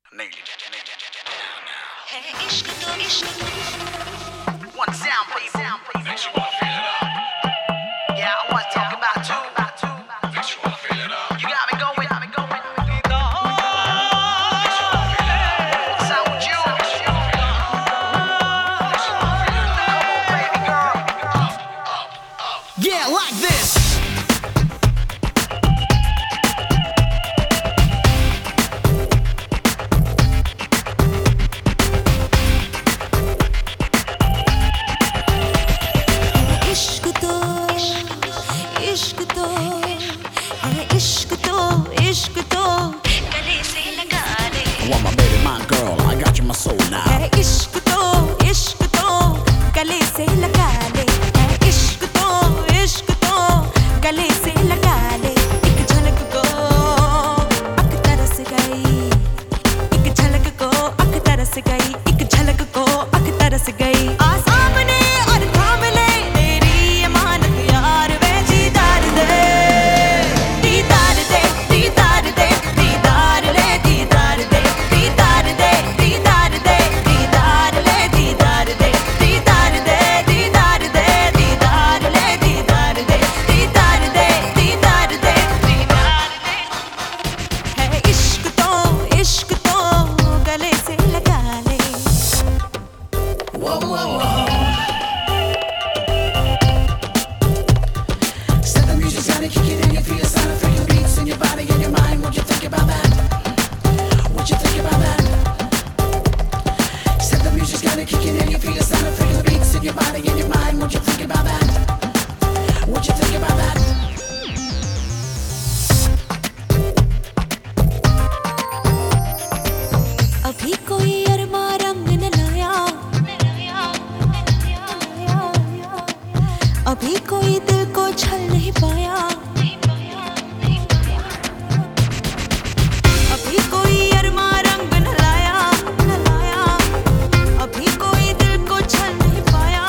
Nail it. One sound, please. Makes you wanna feel it up. Yeah, I was talking about two. Makes you wanna feel it up. You got me going. Sound with you. Come on, baby girl. Yeah, like this. I want my baby, my girl, I got you my soul now. इश्क तो गले से लगा ले, इश्क तो गले से लगा ले। एक झलक को अख तरस गई, एक झलक को अख तरस गई, एक झलक को अख तरस गई। आ सामने और थाम ले तेरी अमानत यार, वे दीदार दे, दीदार दे, दीदार दे, दीदार ले, दीदार दे, दीदार दे, दीदार दे, दीदार ले, दीदार दे, दीदार दे, दीदार दे, दीदार ले, दीदार दे, दीदार दे, दीदार दे, दीदार दे। है इश्क तो गले से लगा ले। Whoa, whoa, whoa. Said the music's gotta kick it in, you feel the sound of freaking beats in your body and your mind. What you think about that? What you think about that? Said the music's gotta kick it in, you feel the sound of freaking beats in your body and your mind. What you think about that? What you think about that? अभी कोई अरमा रंग न लाया, अभी कोई दिल को छल नहीं पाया, अभी कोई अरमा रंग न लाया, अभी कोई दिल को छल नहीं पाया,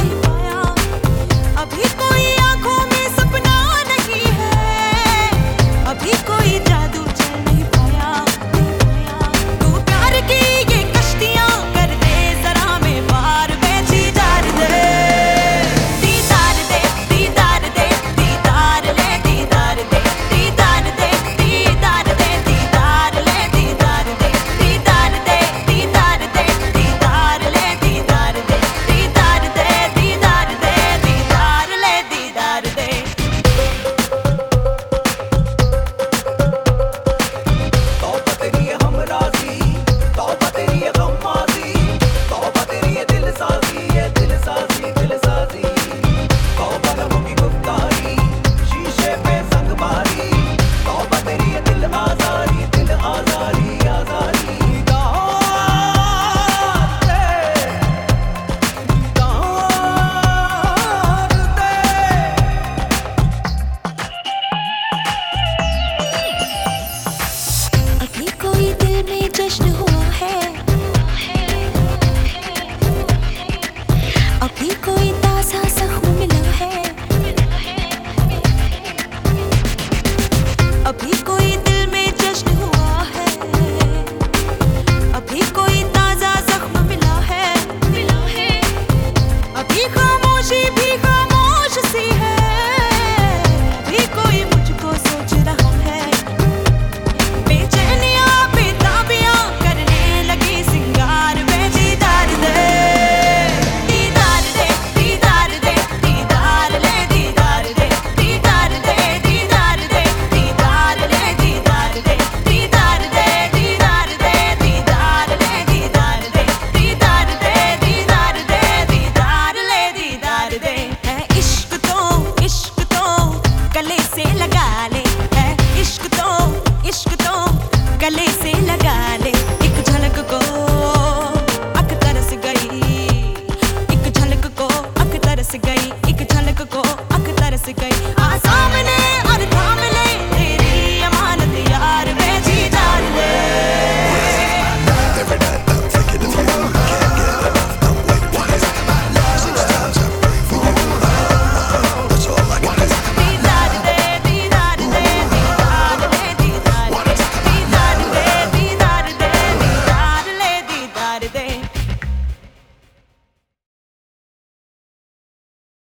अभी कोई आंखों में सपना नहीं है, अभी कोई जादू चल नहीं पाया। तू प्यार की ये कश्तियां कर दे जरा में पार, बेची दीदार दे, दीदार दे, दीदार दे, दीदार ले, दीदार दे, दीदार दे, दीदार दे, दीदार ले, दीदार दे, दीदार दे, दीदार दे, दीदार ले, दीदार दे, दीदार दे, दीदार दे, दीदार ले, दीदार दे। तौबा तेरी ये हमराज़ी, तौबा तेरी ये गम्माज़ी, तौबा तेरी ये दिलसाज़ी, दिलसाज़ी। तौबा लबों की गुफ्तारी, शीशे पे संगबारी, तौबा तेरी ये दिल आज़ारी, आज़ारी। अभी कोई दिल में जश्न हुआ है, अभी कोई ताज़ा ज़ख्म मिला है, अभी कोई दिल में जश्न हुआ है, अभी कोई ताज़ा ज़ख्म मिला है, अभी खामोशी भी खामोश सी है, अभी कोई मुझको सोच रहा है। बेचैनियां बेताबियां करने लगी सिंगार, वे दीदार दे, दीदार दे, दीदार दे, दीदार ले, दीदार दे, दीदार दे, दीदार दे, दीदार ले, दीदार दे, दीदार दे, दीदार दे, दीदार ले, दीदार दे, दीदार दे, दीदार दे, दीदार ले, दीदार दे। है इश्क तो गले से लगा ले, है इश्क तो गले से लगा ले।